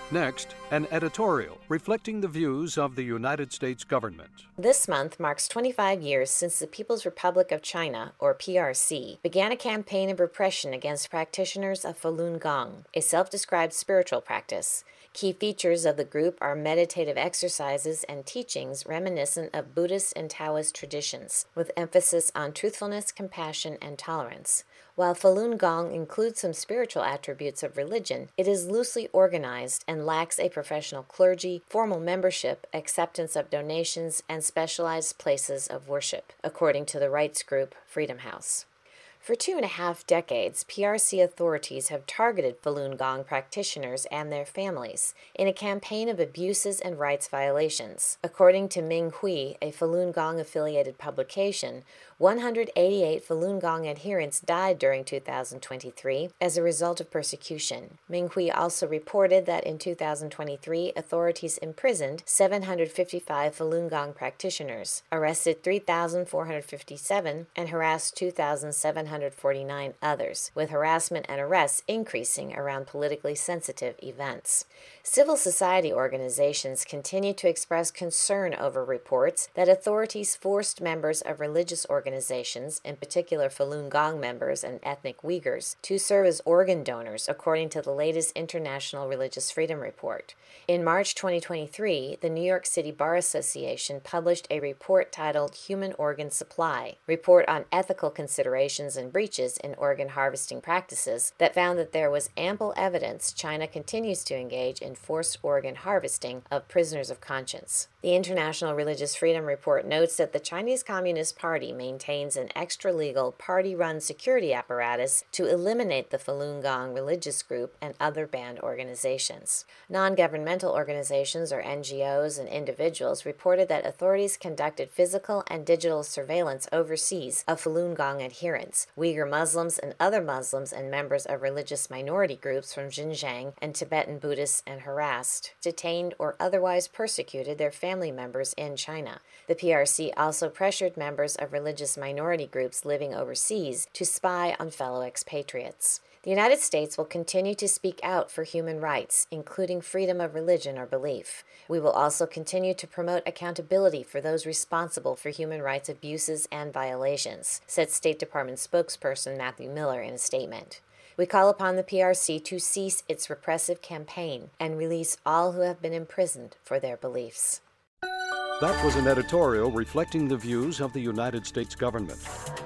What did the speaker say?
Next, an editorial reflecting the views of the United States government. This month marks 25 years since the People's Republic of China, or PRC, began a campaign of repression against practitioners of Falun Gong, a self-described spiritual practice. Key features of the group are meditative exercises and teachings reminiscent of Buddhist and Taoist traditions, with emphasis on truthfulness, compassion, and tolerance. While Falun Gong includes some spiritual attributes of religion, it is loosely organized and lacks a professional clergy, formal membership, acceptance of donations, and specialized places of worship, according to the rights group Freedom House. For 2.5 decades, PRC authorities have targeted Falun Gong practitioners and their families in a campaign of abuses and rights violations. According to Ming Hui, a Falun Gong-affiliated publication, 188 Falun Gong adherents died during 2023 as a result of persecution. Ming Hui also reported that in 2023, authorities imprisoned 755 Falun Gong practitioners, arrested 3,457, and harassed 2,749 others, with harassment and arrests increasing around politically sensitive events. Civil society organizations continue to express concern over reports that authorities forced members of religious organizations, in particular Falun Gong members and ethnic Uyghurs, to serve as organ donors, according to the latest International Religious Freedom Report. In March 2023, the New York City Bar Association published a report titled Human Organ Supply, Report on Ethical Considerations and Breaches in Organ Harvesting Practices, that found that there was ample evidence China continues to engage in forced organ harvesting of prisoners of conscience. The International Religious Freedom Report notes that the Chinese Communist Party maintains an extra-legal party-run security apparatus to eliminate the Falun Gong religious group and other banned organizations. Non-governmental organizations, or NGOs, and individuals reported that authorities conducted physical and digital surveillance overseas of Falun Gong adherents, Uyghur Muslims, and other Muslims and members of religious minority groups from Xinjiang and Tibetan Buddhists, and harassed, detained, or otherwise persecuted their family members in China. The PRC also pressured members of religious minority groups living overseas to spy on fellow expatriates. The United States will continue to speak out for human rights, including freedom of religion or belief. We will also continue to promote accountability for those responsible for human rights abuses and violations, said State Department spokesperson Matthew Miller in a statement. We call upon the PRC to cease its repressive campaign and release all who have been imprisoned for their beliefs. That was an editorial reflecting the views of the United States government.